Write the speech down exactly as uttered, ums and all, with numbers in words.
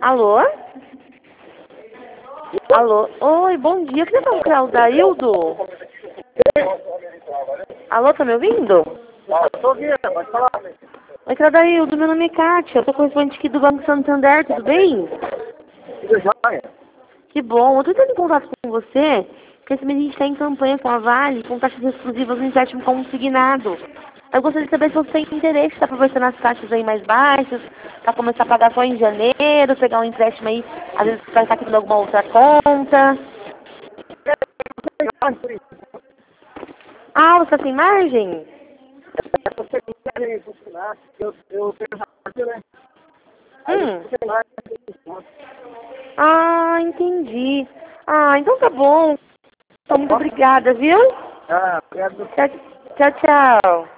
Alô? Alô? Oi, bom dia. Queria falar com o Aldaildo? Alô, tá me ouvindo? Ah, tô ouvindo, pode falar. Oi, Aldaildo, meu nome é Kátia. Eu sou correspondente aqui do Banco Santander, tudo bem? Tudo jóia? Que bom. Eu tô entrando em contato com você, porque esse mês a gente está em campanha com a Vale, com taxas exclusivas no empréstimo consignado. Eu gostaria de saber se você tem interesse, está aproveitando as taxas aí mais baixas, para começar a pagar só em janeiro, pegar um empréstimo aí, às vezes vai estar aqui em alguma outra conta. Ah, você tá sem margem? Você quer funcionar? Eu, eu tenho rádio, né? Aí eu Hum. sei lá. Ah, entendi. Ah, então tá bom. Então, muito obrigada, viu? Ah, obrigado. Tchau, tchau, tchau.